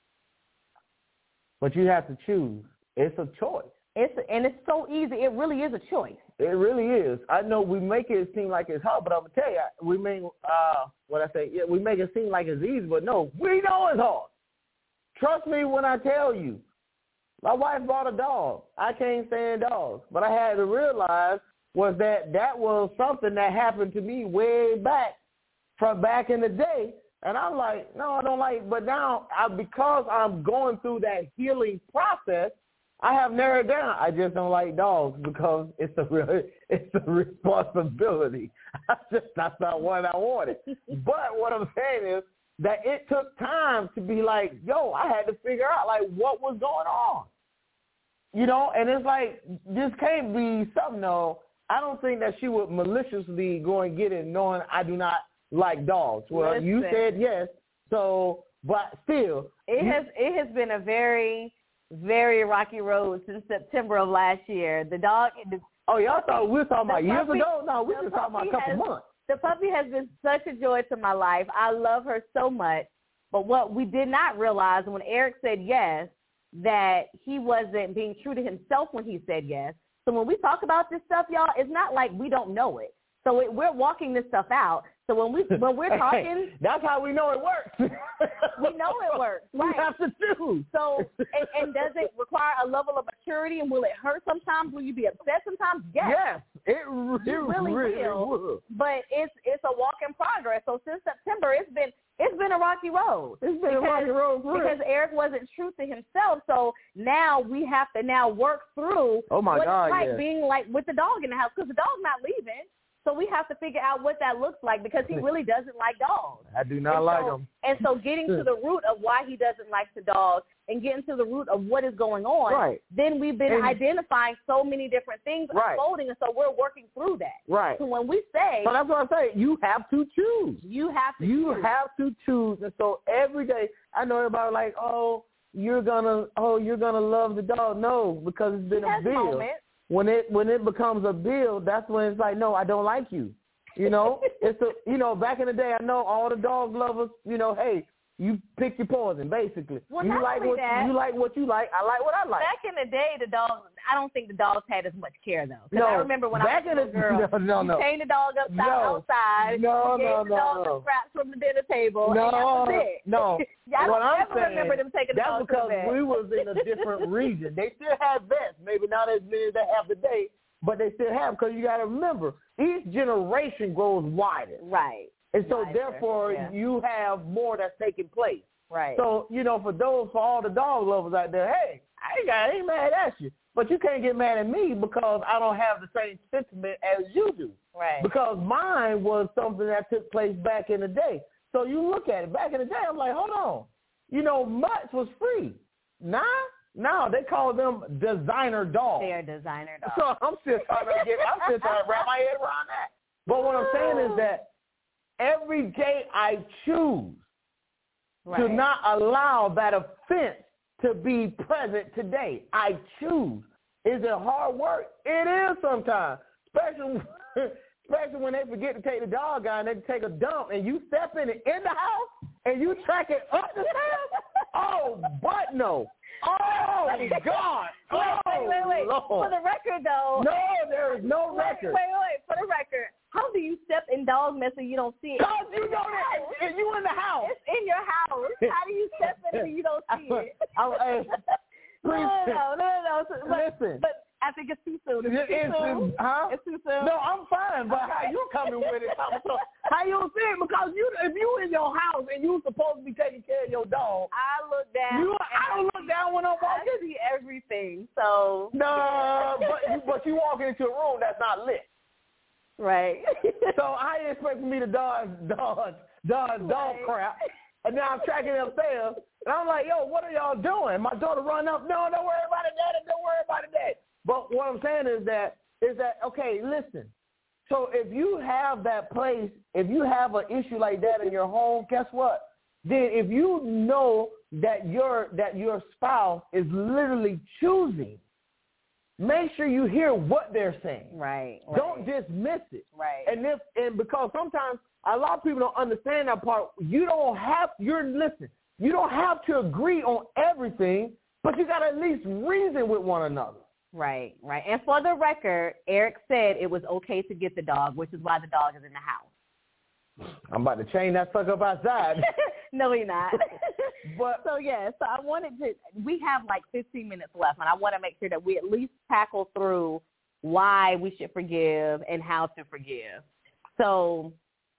But you have to choose. It's a choice. And it's so easy. It really is a choice. It really is. I know we make it seem like it's hard, but I'm gonna tell you, we make we make it seem like it's easy, but no, we know it's hard. Trust me when I tell you. My wife bought a dog. I can't stand dogs, but I had to realize was that was something that happened to me way back from back in the day. And I'm like, no, I don't like. But now, because I'm going through that healing process, I have narrowed down. I just don't like dogs because it's a responsibility. That's not what I wanted. But what I'm saying is that it took time to be like, yo, I had to figure out like what was going on. You know, and it's like, this can't be something, no. I don't think that she would maliciously go and get it knowing I do not like dogs. Well, Listen, you said yes, so, but still. It has been a very, very rocky road since September of last year. The dog. Y'all thought we were talking about years ago? No, we were talking about a couple months. The puppy has been such a joy to my life. I love her so much. But what we did not realize when Eric said yes, that he wasn't being true to himself when he said yes. So when we talk about this stuff, y'all, it's not like we don't know it. So we're walking this stuff out. So when we're talking, that's how we know it works. We know it works. Right. We have to choose. So and does it require a level of maturity? And will it hurt sometimes? Will you be upset sometimes? Yes. Yes, it really will. But it's a walk in progress. So since September, it's been a rocky road. It's been a rocky road because Eric wasn't true to himself. So now we have to work through what it's like being like with the dog in the house, because the dog's not leaving. So we have to figure out what that looks like, because he really doesn't like dogs. I do not like them. And so getting to the root of why he doesn't like the dogs and getting to the root of what is going on, right. Then we've been identifying so many different things unfolding, and so we're working through that. Right. So when we say... So that's what I'm saying. You have to choose. You have to choose. And so every day, I know everybody like, you're gonna love the dog. No, because it's been a bill. Moments. When it becomes a bill, that's when it's like, no, I don't like you. You know, back in the day, I know all the dog lovers, hey, you pick your poison, basically. Well, you like what you like. I like what I like. Back in the day, the dogs, I don't think the dogs had as much care, though. Because I remember when I was a little girl, you chained the dog outside. You gave the dog the scraps from the dinner table, and that was it. No. I don't ever remember them taking the dog to the vet. That's because we was in a different region. They still had vets, maybe not as many as they have today, but they still have, because you got to remember, each generation grows wider. Right. And so, therefore, you have more that's taking place. Right. So, for all the dog lovers out there, hey, I ain't mad at you. But you can't get mad at me because I don't have the same sentiment as you do. Right. Because mine was something that took place back in the day. So you look at it. Back in the day, I'm like, hold on. Mutts was free. Now they call them designer dogs. They are designer dogs. So I'm still trying to wrap my head around that. But what I'm saying is that every day I choose to not allow that offense to be present today. I choose. Is it hard work? It is sometimes, especially when they forget to take the dog out and they take a dump and you step in it in the house and you track it up the stairs. Oh, but no. Oh, God. Wait. Lord. For the record, though. No, there is no record. Wait. For the record, how do you step in dog mess and you don't see it? Because you know that. And you in the house. It's in your house. How do you step in it and you don't see it? No. Listen. But I think it's too soon. It's too soon. No, I'm fine. But how you coming with it? So, how you see it? Because if you in your house and you supposed to be taking care of your dog, I look down. I don't look down when I'm walking. I see everything. So no, but you walking into a room that's not lit. Right. So how you expect me to dodge dog crap? And now I'm tracking upstairs, and I'm like, yo, what are y'all doing? My daughter run up, no, don't worry about it, Daddy, don't worry about it, Dad. But what I'm saying is that, okay, listen. So if you have that place, if you have an issue like that in your home, guess what? Then if you know that your spouse is literally choosing, make sure you hear what they're saying. Right. Don't dismiss it. Right. And because sometimes a lot of people don't understand that part. You don't have to agree on everything, but you got to at least reason with one another. Right. And for the record, Eric said it was okay to get the dog, which is why the dog is in the house. I'm about to chain that sucker up outside. No, you're not. But so I wanted to, we have like 15 minutes left, and I want to make sure that we at least tackle through why we should forgive and how to forgive. So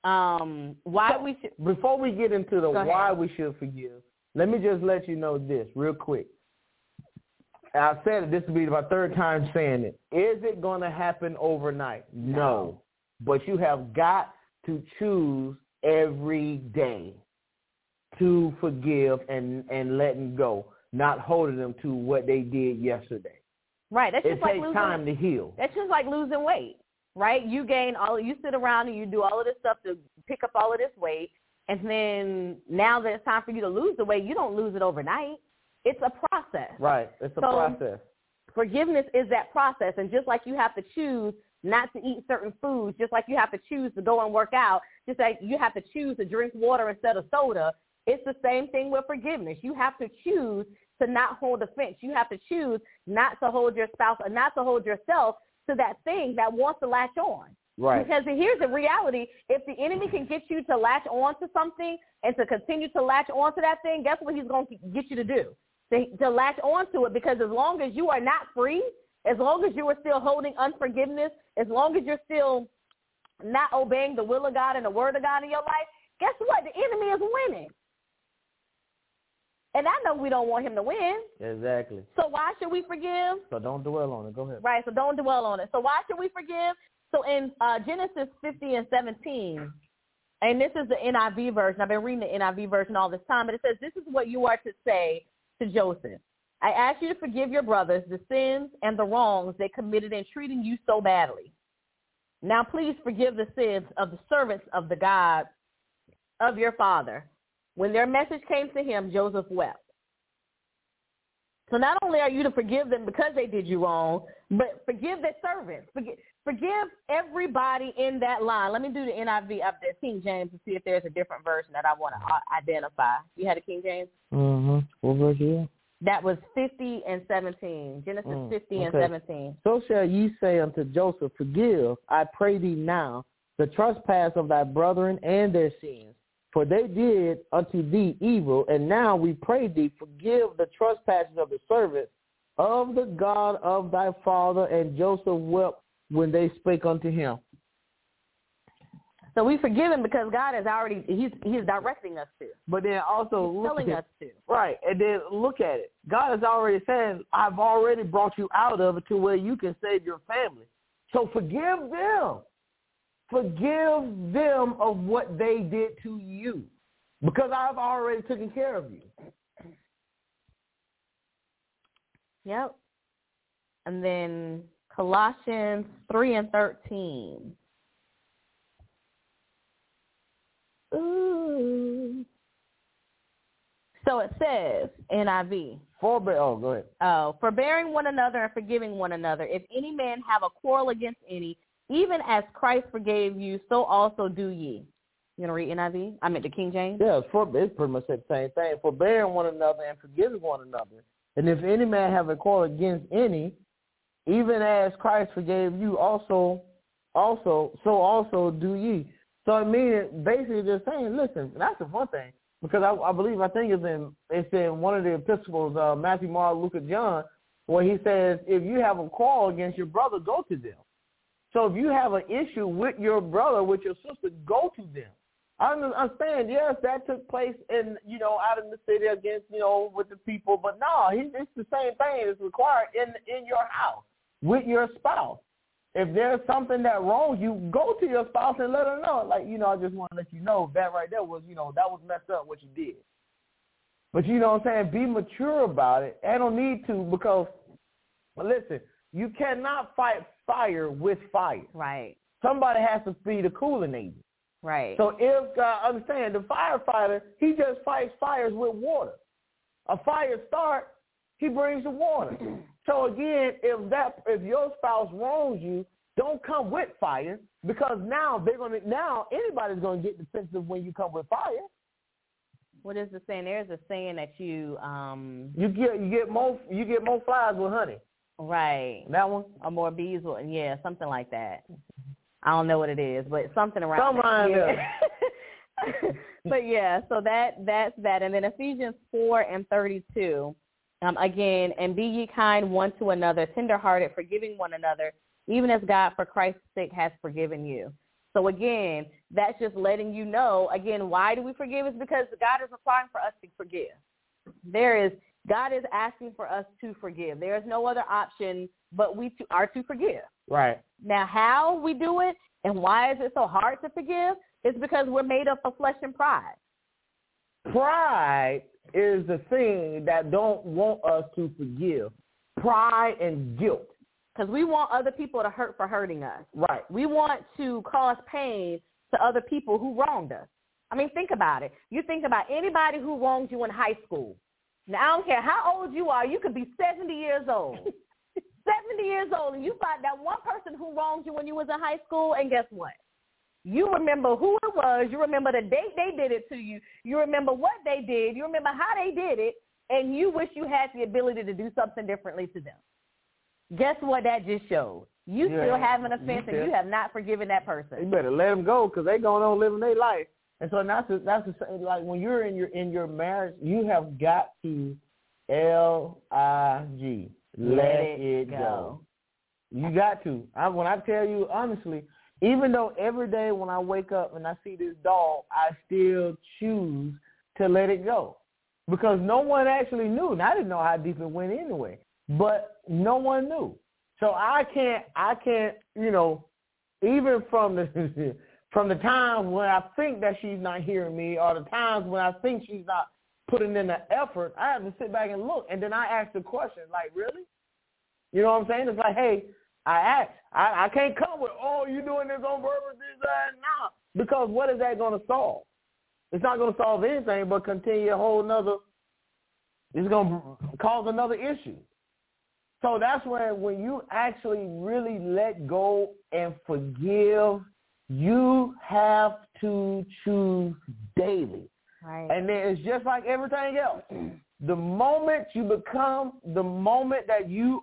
why we should. Before we get into the why we should forgive, let me just let you know this real quick. I've said it, this will be my third time saying it. Is it going to happen overnight? No. But you have got to choose every day to forgive and letting go, not holding them to what they did yesterday. Right. That's just it like takes time to heal. That's just like losing weight, right? You sit around and you do all of this stuff to pick up all of this weight, and then now that it's time for you to lose the weight, you don't lose it overnight. It's a process. Right. It's a process. Forgiveness is that process. And just like you have to choose not to eat certain foods, just like you have to choose to go and work out, just like you have to choose to drink water instead of soda, it's the same thing with forgiveness. You have to choose to not hold offense. You have to choose not to hold your spouse or not to hold yourself to that thing that wants to latch on. Right. Because here's the reality. If the enemy can get you to latch on to something and to continue to latch on to that thing, guess what he's going to get you to do? To latch on to it, because as long as you are not free, as long as you are still holding unforgiveness, as long as you're still not obeying the will of God and the word of God in your life, guess what? The enemy is winning. And I know we don't want him to win. Exactly. So why should we forgive? So don't dwell on it. Go ahead. Right, so don't dwell on it. So why should we forgive? So in Genesis 50 and 17, and this is the NIV version. I've been reading the NIV version all this time, but it says, this is what you are to say to Joseph. I ask you to forgive your brothers the sins and the wrongs they committed in treating you so badly. Now please forgive the sins of the servants of the God of your father. When their message came to him, Joseph wept. So not only are you to forgive them because they did you wrong, but forgive their servants. Forgive everybody in that line. Let me do the NIV up there, King James, to see if there's a different version that I want to identify. You had a King James? Mm-hmm. What verse is that? That was 50 and 17. Genesis 50 and 17. So shall ye say unto Joseph, forgive, I pray thee now, the trespass of thy brethren and their sins. For they did unto thee evil, and now we pray thee, forgive the trespasses of the servants of the God of thy father. And Joseph wept when they spake unto him. So we forgive him because God has already, he's directing us to. But then also he's telling us to. Right, and then look at it. God is already saying, I've already brought you out of it to where you can save your family. So forgive them. Forgive them of what they did to you, because I've already taken care of you. Yep. And then Colossians 3 and 13. Ooh. So it says, NIV. Go ahead. Forbearing one another and forgiving one another. If any man have a quarrel against any, even as Christ forgave you, so also do ye. You want to read NIV? I meant the King James. Yeah, it's pretty much the same thing. Forbearing one another and forgiving one another. And if any man have a quarrel against any, even as Christ forgave you, so also do ye. So I mean, basically just saying, listen, that's the one thing. Because I think it's in one of the epistles, Matthew, Mark, Luke, and John, where he says, if you have a quarrel against your brother, go to them. So if you have an issue with your brother, with your sister, go to them. I understand, yes, that took place out in the city against, with the people. But no, it's the same thing that's required in your house with your spouse. If there's something that wrongs you, go to your spouse and let her know. Like, I just want to let you know that right there was, that was messed up what you did. But you know what I'm saying? Be mature about it. I don't need to, because, listen, you cannot fight fire with fire. Right. Somebody has to be the cooling agent. Right. So if, understand, the firefighter, he just fights fires with water. A fire starts, he brings the water. So again, if your spouse wrongs you, don't come with fire, because now anybody's gonna get defensive when you come with fire. What is the saying? There's a saying that you get more flies with honey. Right. That one? Or more bees with, yeah, something like that. I don't know what it is, but something around there. But yeah, so that's that. And then Ephesians 4 and 32. Again, and be ye kind one to another, tenderhearted, forgiving one another, even as God for Christ's sake has forgiven you. So, again, that's just letting you know, again, why do we forgive? Is because God is requiring for us to forgive. God is asking for us to forgive. There is no other option but we are to forgive. Right. Now, how we do it and why is it so hard to forgive? It's because we're made up of flesh and pride. Pride is the thing that don't want us to forgive. Pride and guilt. Because we want other people to hurt for hurting us. Right. We want to cause pain to other people who wronged us. I mean, think about it. You think about anybody who wronged you in high school. Now, I don't care how old you are. You could be 70 years old. 70 years old, and you find that one person who wronged you when you was in high school, and guess what? You remember who it was. You remember the date they did it to you. You remember what they did. You remember how they did it, and you wish you had the ability to do something differently to them. Guess what that just showed? You still have an offense, and you have not forgiven that person. You better let them go because they're going on living their life. And so that's like when you're in your marriage, you have got to LIG. Let it go. You got to. When I tell you honestly, even though every day when I wake up and I see this dog, I still choose to let it go because no one actually knew. And I didn't know how deep it went anyway, but no one knew. So I can't, even from the times when I think that she's not hearing me or the times when I think she's not putting in the effort, I have to sit back and look. And then I ask the question, like, really? You know what I'm saying? It's like, hey, I asked. I can't come with, you doing this on purpose, this, that, no. Because what is that going to solve? It's not going to solve anything but continue a whole nother, it's going to cause another issue. So that's when you actually really let go and forgive, you have to choose daily. Right. And then it's just like everything else. The moment that you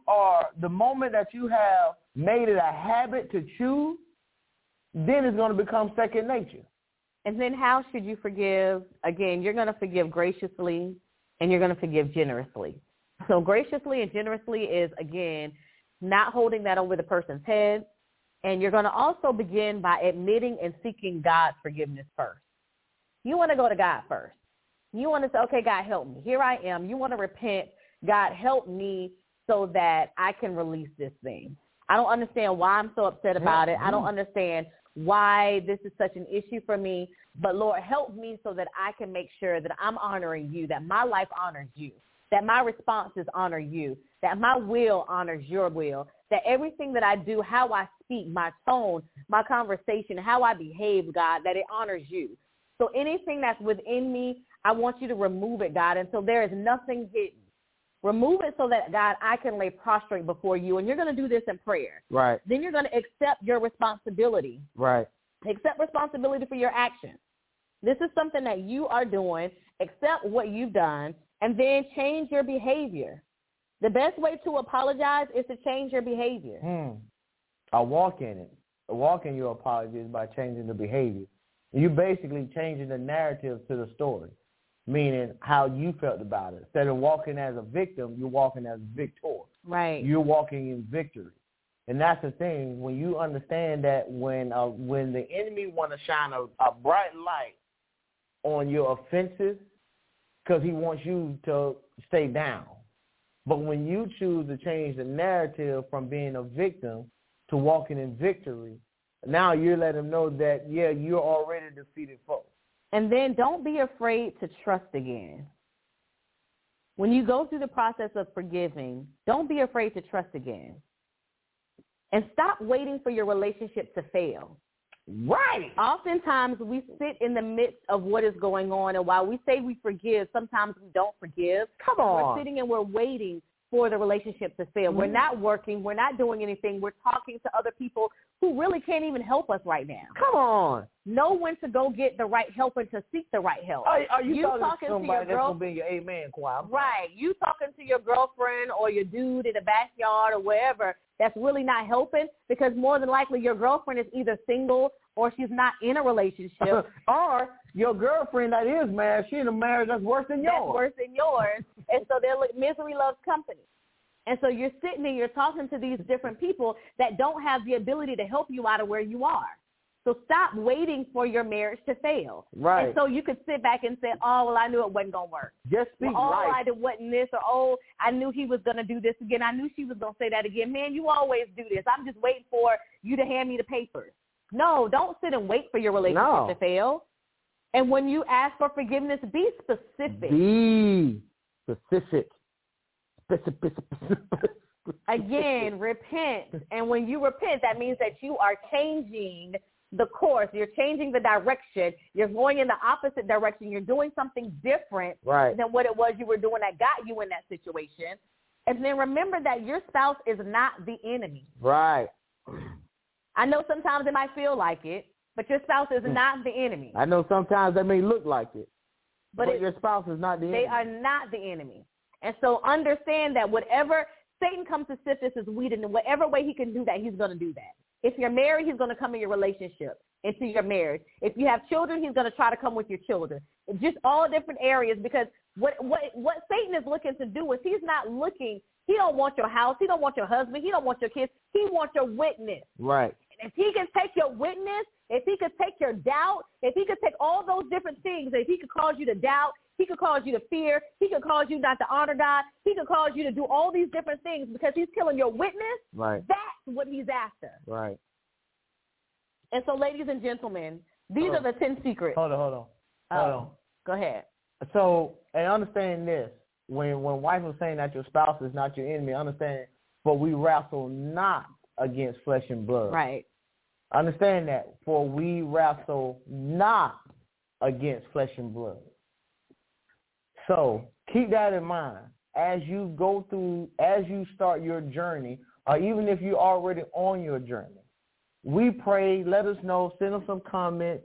have made it a habit to choose, then it's going to become second nature. And then how should you forgive? Again, you're going to forgive graciously and you're going to forgive generously. So graciously and generously is, again, not holding that over the person's head. And you're going to also begin by admitting and seeking God's forgiveness first. You want to go to God first. You want to say, okay, God, help me. Here I am. You want to repent. God, help me so that I can release this thing. I don't understand why I'm so upset about it. I don't understand why this is such an issue for me. But, Lord, help me so that I can make sure that I'm honoring you, that my life honors you, that my responses honor you, that my will honors your will, that everything that I do, how I speak, my tone, my conversation, how I behave, God, that it honors you. So anything that's within me, I want you to remove it, God, until there is nothing hidden. Remove it so that, God, I can lay prostrate before you. And you're going to do this in prayer. Right. Then you're going to accept your responsibility. Right. Accept responsibility for your actions. This is something that you are doing. Accept what you've done, and then change your behavior. The best way to apologize is to change your behavior. I walk in it. A walk in your apology is by changing the behavior. You're basically changing the narrative to the story, meaning how you felt about it. Instead of walking as a victim, you're walking as a victor. Right. You're walking in victory. And that's the thing. When you understand that when the enemy want to shine a bright light on your offenses, because he wants you to stay down. But when you choose to change the narrative from being a victim to walking in victory, now you're letting them know that, you're already a defeated foe. And then don't be afraid to trust again. When you go through the process of forgiving, don't be afraid to trust again. And stop waiting for your relationship to fail. Right. Oftentimes we sit in the midst of what is going on, and while we say we forgive, sometimes we don't forgive. Come on. We're sitting and we're waiting for the relationship to fail. We're not working. We're not doing anything. We're talking to other people who really can't even help us right now. Come on. Know when to go get the right help and to seek the right help. Are you talking to somebody your that's going to be in your amen choir? Right. You talking to your girlfriend or your dude in the backyard or wherever that's really not helping, because more than likely your girlfriend is either single or she's not in a relationship. Or your girlfriend that is married, she's in a marriage that's worse than yours. That's worse than yours. And so misery loves company. And so you're sitting there, you're talking to these different people that don't have the ability to help you out of where you are. So stop waiting for your marriage to fail. Right. And so you could sit back and say, oh, well, I knew it wasn't going to work. Just speak life. life. I wasn't this, or, oh, I knew he was going to do this again. I knew she was going to say that again. Man, you always do this. I'm just waiting for you to hand me the papers. No, don't sit and wait for your relationship to fail. And when you ask for forgiveness, be specific. Be specific. Again, repent. And when you repent, that means that you are changing the course. You're changing the direction. You're going in the opposite direction. You're doing something different than what it was you were doing that got you in that situation. And then remember that your spouse is not the enemy. Right. I know sometimes it might feel like it, but your spouse is not the enemy. I know sometimes that may look like it, but your spouse is not the enemy. They are not the enemy. And so understand that whatever Satan comes to sift us as wheat, and in whatever way he can do that, he's going to do that. If you're married, he's going to come in your relationship, into your marriage. If you have children, he's going to try to come with your children. Just all different areas, because what Satan is looking to do is he's not looking, he don't want your house, he don't want your husband, he don't want your kids, he wants your witness. Right. And if he can take your witness, if he could take your doubt, if he could take all those different things, if he could cause you to doubt, he could cause you to fear, he could cause you not to honor God, he could cause you to do all these different things because he's killing your witness. Right. That's what he's after. Right. And so, ladies and gentlemen, these are the 10 secrets. Hold on. Go ahead. So, and understand this. When wife was saying that your spouse is not your enemy, understand, but we wrestle not against flesh and blood. Right. Understand that. For we wrestle not against flesh and blood. So keep that in mind as you go through, as you start your journey, or even if you're already on your journey. We pray, let us know, send us some comments,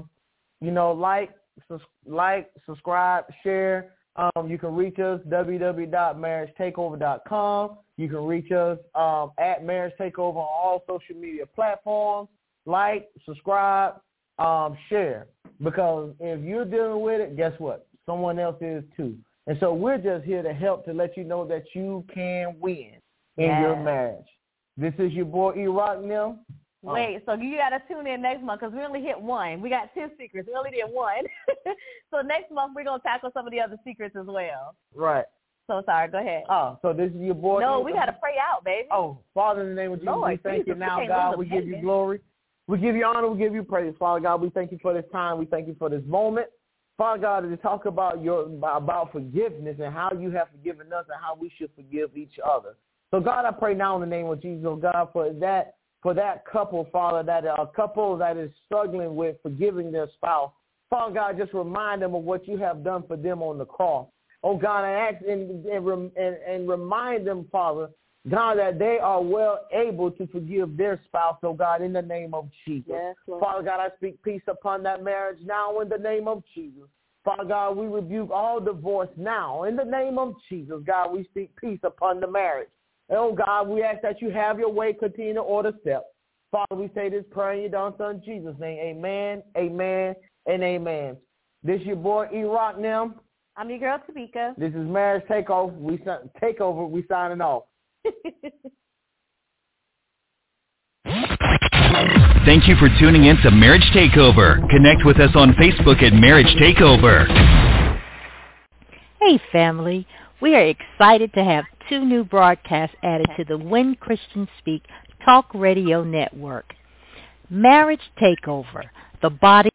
like, subscribe, share. You can reach us, www.marriagetakeover.com. You can reach us at Marriage Takeover on all social media platforms. Like, subscribe, share. Because if you're dealing with it, guess what? Someone else is too. And so we're just here to help to let you know that you can win in your marriage. This is your boy E-Rock now. Wait, so you got to tune in next month because we only hit one. We got 10 secrets. We only did one. So next month we're going to tackle some of the other secrets as well. Right. So sorry. Go ahead. So this is your boy. No, we got to pray out, baby. Father, in the name of Jesus, we thank you now, God. We give you glory. We give you honor. We give you praise, Father God. We thank you for this time. We thank you for this moment. Father God, to talk about about forgiveness and how you have forgiven us and how we should forgive each other. So, God, I pray now in the name of Jesus, oh God, for that couple, Father, that a couple that is struggling with forgiving their spouse. Father God, just remind them of what you have done for them on the cross. Oh God, I ask and remind them, Father, God, that they are well able to forgive their spouse, oh God, in the name of Jesus. Yes, Father God, I speak peace upon that marriage now in the name of Jesus. Father God, we rebuke all divorce now in the name of Jesus. God, we speak peace upon the marriage. Oh God, we ask that you have your way, continue to order steps. Father, we say this prayer in your darn son Jesus' name. Amen, amen, and amen. This your boy E-Rock now. I'm your girl Tamika. This is Marriage Takeover. We signing off. Thank you for tuning in to Marriage Takeover. Connect with us on Facebook at Marriage Takeover. Hey family, we are excited to have 2 new broadcasts added to the When Christians Speak Talk Radio Network. Marriage Takeover, the body